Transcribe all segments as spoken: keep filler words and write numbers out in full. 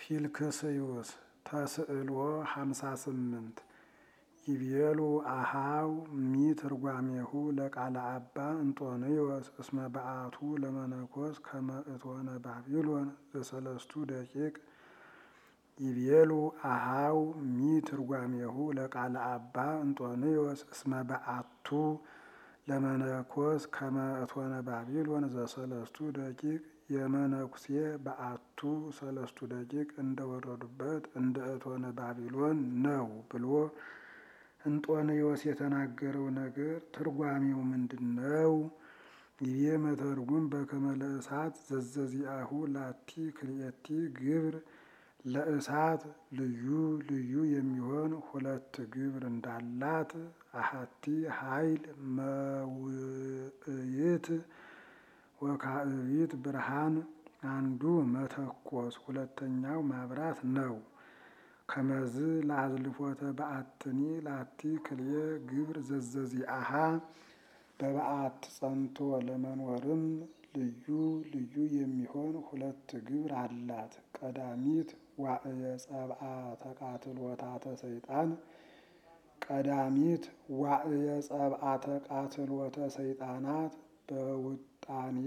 ፊልክስዩስ ተስዕሎ ሃምሳ ስምንት ይቤሉ አሃው ሚትርጓሜሁ ለቃለ አባ እንጦንዮስ እስመ በአቱ ለመነኮስ ከመ እቶነ ባቢሎን ዘሰለስቱ ደቂቅ ይቤሉ አሃው ሚትርጓሜሁ ለቃለ አባ እንጦንዮስ እስመ በአቱ ለመነኮስ ከመ እቶነ ባቢሎን ዘሰለስቱ ደቂቅ የመነኩሴ በአቱ ሰለስቱ ደቂቅ እንደወረዱበት እንደ እቶነ ባቢሎን ነው ብሎ እንጦንዮስ የተናገረው ነገር ትርጓሜው ምንድነው? ይቤ መተርጉም በከመ ለእሳት ዘዘዚአሁ ላቲ ክልኤቲ ግብር ለእሳት ልዩ ልዩ የሚሆን ሁለት ግብር እንዳላት አሐቲ ኃይል መውእይት ወካዕቢት ብርሃን አንዱ መተኮስ ሁለተኛው ማብራት ነው። ከመዝ ለአዝልፎተ በአትኒ ላቲ ክልኤ ግብር ዘዘዚአሃ በበዓት ጸንቶ ለመኖርም ልዩ ልዩ የሚሆን ሁለት ግብር አላት። ቀዳሚት ዋዕየ ጸብአ ተቃትሎታተ ሰይጣን ቀዳሚት ዋዕየ ጸብአ ተቃትሎተ ሰይጣናት በውጣኔ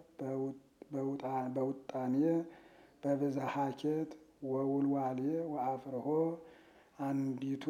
በውጣኔ በብዝሃኬት ወውልዋሌ ወአፍርሆ አንዲቱ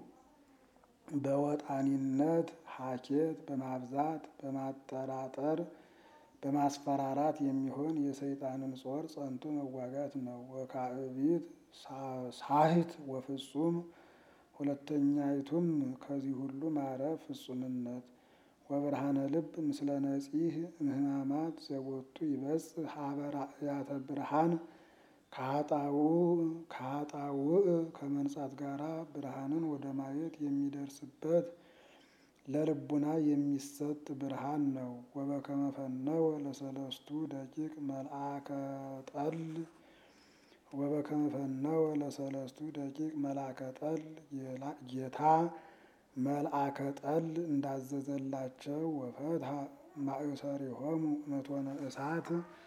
በወጣኒነት ሀኬት በማብዛት በማጠራጠር በማስፈራራት የሚሆን የሰይጣንን ጾር ጸንቶ መዋጋት ነው። ወካዕቢት ሳህት ወፍጹም ሁለተኛይቱም ከዚህ ሁሉ ማረፍ ፍጹምነት ወብርሃነ ልብ ምስለ ነጺህ እምህማማት ዘቦቱ ይበጽሕ ሀበ ራእያተ ብርሃን ከኃጣውእ ከኃጣውእ ከመንጻት ጋራ ብርሃንን ወደ ማየት የሚደርስበት ለልቡና የሚሰጥ ብርሃን ነው። ወበከመ ፈነወ ለሰለስቱ ደቂቅ መልአከ ጠል ወበከመ ፈነወ ለሰለስቱ ደቂቅ መልአከ ጠል ጌታ መልአከ ጠል እንዳዘዘላቸው ወፈትሐ ማእሰሪሆሙ እቶነ እሳት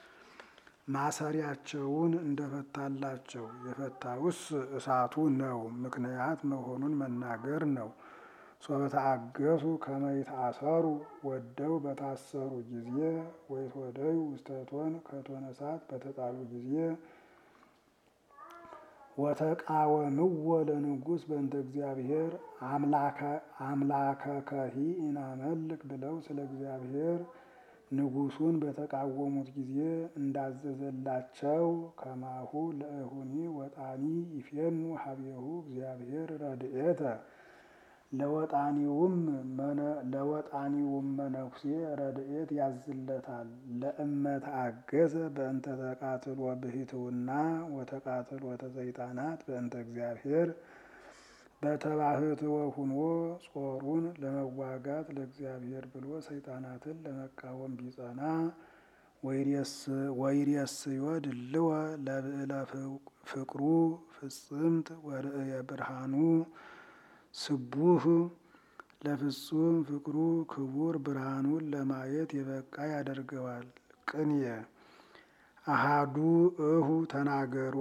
ማሰሪያቸውን እንደፈታላቸው የፈታውስ እሳቱ ነው፣ ምክንያት መሆኑን መናገር ነው። ሶበተአገሱ ከመ ይትአሰሩ ወደው በታሰሩ ጊዜ ወይትወደዩ ውስተ እቶን ከእቶነ እሳት በተጣሉ ጊዜ ወተቃወምዎ ለንጉሥ በእንተ እግዚአብሔር አምላከከሂ ኢናመልክ ብለው ስለ እግዚአብሔር ንጉሱን በተቃወሙት ጊዜ እንዳዘዘላቸው ከማሁ ለእሁኒ ወጣኒ ይፌኑ ሀቤሁ እግዚአብሔር ረድኤተ ለወጣኒውም ለወጣኒውም መነኩሴ ረድኤት ያዝለታል። ለእመት አገዘ በእንተ ተቃትሎ ብሂትውና ወተቃትሎ ተሰይጣናት በእንተ እግዚአብሔር በተባህትወ ሁኖ ጾሩን ለመዋጋት ለእግዚአብሔር ብሎ ሰይጣናትን ለመቃወም ቢጸና ወይሬስዮ ድልወ ለብዕለ ፍቅሩ ፍጽምት ወርእየ ብርሃኑ ስቡህ ለፍጹም ፍቅሩ ክቡር ብርሃኑን ለማየት የበቃ ያደርገዋል። ቅንየ አሃዱ እሁ ተናገሮ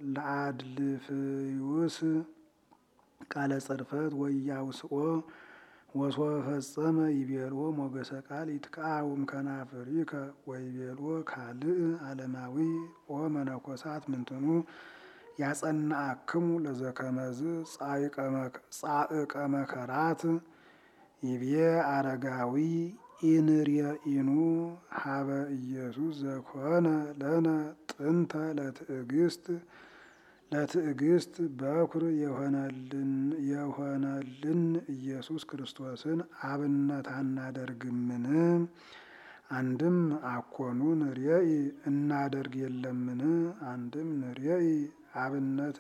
ለአድልፍዩስ ቃለ ጽርፈት ወያውስኦ ወሶበ ፈጸመ ይቤሎ ሞገሰ ቃል ይትቃወም ከናፍሪከ ወይቤሎ ካልእ ዓለማዊ ኦ መነኮሳት ምንትኑ ያጸናአክሙ ለዘከመዝ ጻዕቀ መከራት ይቤ አረጋዊ ኢንርየኢኑ ሀበ ኢየሱስ ዘኮነ ለነ ጥንተ ለትዕግስት ለትዕግስት በኩር የሆነልን ኢየሱስ ክርስቶስን አብነት አናደርግምን? አንድም አኮኑ ንርየኢ እናደርግ የለምን? አንድም ንርየኢ አብነት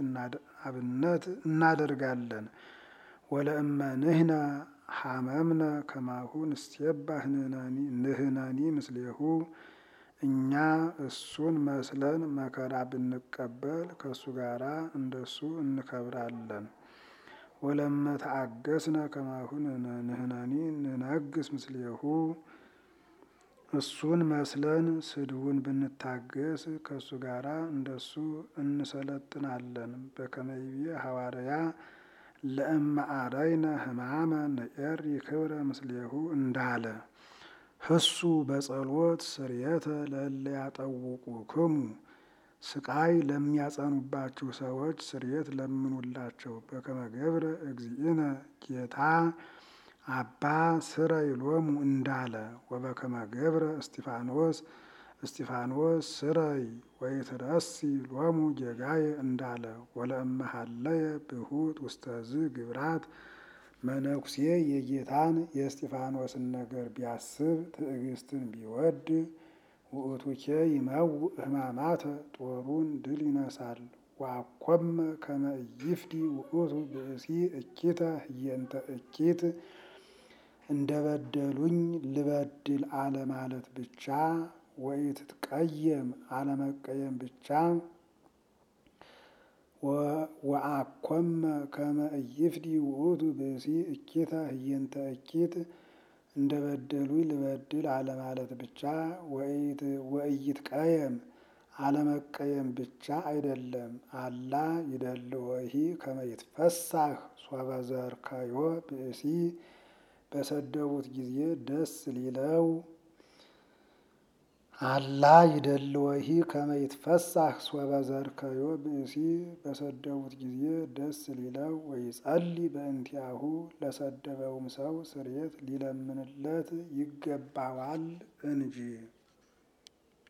እናደርጋለን። ወለእመ ንሕነ ሐመምነ ከማሁ ንስቴባህ ንሕነኒ ምስሌሁ እኛ እሱን መስለን መከራ ብንቀበል ከእሱ ጋራ እንደሱ እንከብራለን። ወለእመ ተአገስነ ከማሁ ንሕነኒ ንነግስ ምስሌሁ እሱን መስለን ስድቡን ብንታገስ ከእሱ ጋር እንደሱ እንሰለጥናለን። በከመ ይቤ ሐዋርያ ለእመ አረይነ ሕማመ ንዔሪ ክብረ ምስሌሁ እንዳለ ህሱ በጸሎት ስርየተ ለእለ ያጠውቁክሙ ስቃይ ለሚያጸኑባችሁ ሰዎች ስርየት ለምኑላቸው። በከመ ገብረ እግዚእነ ጌታ አባ ስረይ ሎሙ እንዳለ ወበከመ ገብረ እስጢፋኖስ እስጢፋኖስ ስረይ ወይትረሲ ሎሙ ጌጋየ እንዳለ ወለእመ ሀለየ ብሁት ውስተዝ ግብራት መነኩሴ የጌታን የእስጢፋኖስን ነገር ቢያስብ ትዕግስትን ቢወድ ውእቱኬ ይመውእ ሕማማተ ጦሩን ድል ይነሳል። ወአኮመ ከመ ኢይፍዲ ውእቱ ብእሲ እኪተ ህየንተ እኪት እንደ በደሉኝ ልበድል አለማለት ብቻ ወኢትትቀየም አለመቀየም ብቻ ወአኮመ ከመ ኢይፍዲ ውእቱ ብእሲ እኪተ ህየንተ እኪት እንደ በደሉኝ ልበድል አለማለት ብቻ ወኢይትቀየም አለመቀየም ብቻ አይደለም። አላ ይደልወሂ ከመ ይትፈሳህ ሶበ ዘርከዮ ብእሲ በሰደቡት ጊዜ ደስ ሊለው አላ ይደልወሂ ከመ ይትፈሳህ ሶበ ዘርከዮ ብእሲ በሰደቡት ጊዜ ደስ ሊለው ወይጸልይ በእንቲአሁ ለሰደበውም ሰው ስርየት ሊለምንለት ይገባዋል እንጂ